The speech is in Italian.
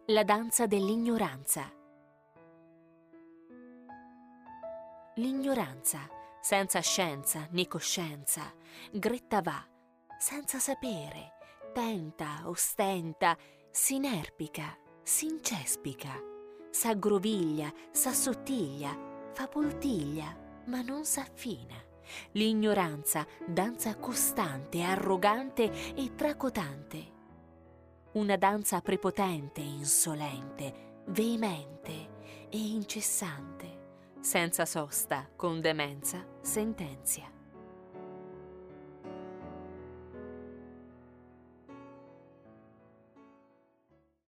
La danza dell'ignoranza. L'ignoranza, senza scienza né coscienza, gretta va, senza sapere, tenta, ostenta, s'inerpica, s'incespica, s'aggroviglia, s'assottiglia, fa poltiglia, ma non s'affina. L'ignoranza, danza costante, arrogante e tracotante. Una danza prepotente, insolente, veemente e incessante, senza sosta, con demenza, sentenzia.